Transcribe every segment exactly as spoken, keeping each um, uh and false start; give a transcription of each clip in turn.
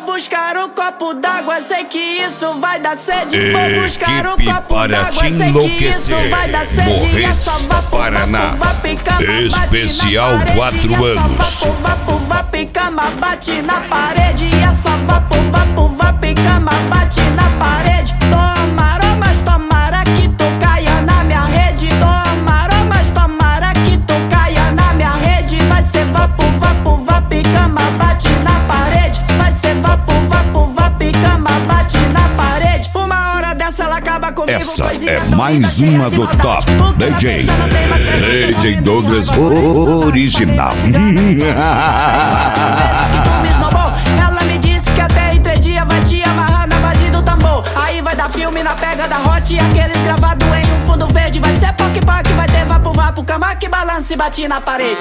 buscar um copo d'água, sei que isso vai dar sede. Vou buscar um Equipe copo para d'água, te sei que isso enlouquecer. vai dar sede. Morretes, É só vapo, Paraná. vapo, vapo e cama, bate Especial na parede. quatro É só anos. vapo, vapo, vapo e cama, bate na parede. É só vapo, vapo, vapo e cama, bate na parede. Tomara, mas tomara que tu caia na minha rede. Tomara, mas tomara que tu caia na minha rede. Vai ser vapo, vapo, vapo e cama, bate na parede. Vai ser vapo, vapo, vapo e cama, bate na parede. Uma hora dessa ela acaba comigo. Essa coisinha é tão mais linda, uma cheia de do maldade. Top O que ela D J fez já não tem mais perdão. D J Douglas original. Ela me disse que até em três dias vai te amarrar na base do tambor. Aí vai dar filme na pega da hot e aqueles gravados em um fundo verde. Vai ser poc poc, vai ter vapo vapo, cama que balança e bate na parede.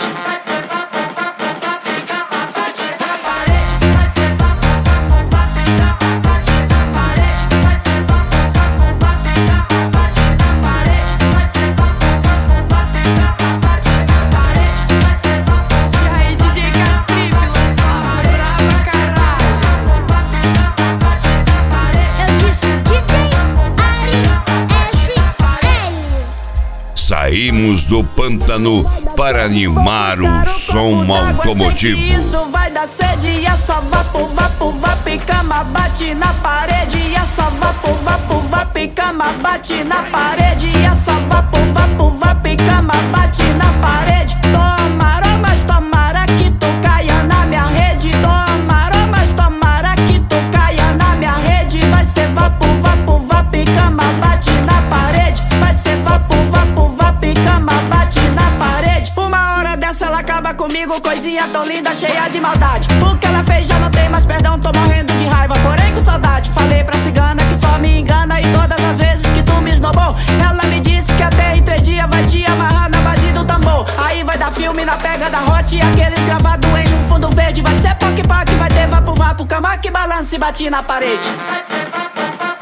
Saímos do pântano para animar o som automotivo. Isso vai dar sede e é só vapo, vapo, vapo e cama, bate na parede. E é só vapo, vapo, vapo e cama, bate na parede. E é só vapo, vapo, vapo e cama, bate na parede. Tomara, mas tomara que tu caia na minha rede. Tomara, mas tomara que tu caia na minha rede. Vai ser vapo, vapo, vapo e cama, bate na parede. Vai ser vapo, vapo, vapo e cama, bate na parede. Uma hora dessa ela acaba comigo, coisinha tão linda, cheia de maldade. O que ela fez já não tem mais perdão, tô morrendo de raiva, porém com saudade. Falei pra cigana que só me engana e todas as vezes que tu me esnobou. Ela me disse que até em três dias vai te amarrar na base do tambor. Aí vai dar filme na pega da hot e aqueles gravados em um fundo verde. Vai ser poc poc, vai ter vapo vapo, cama que balança e bate na parede.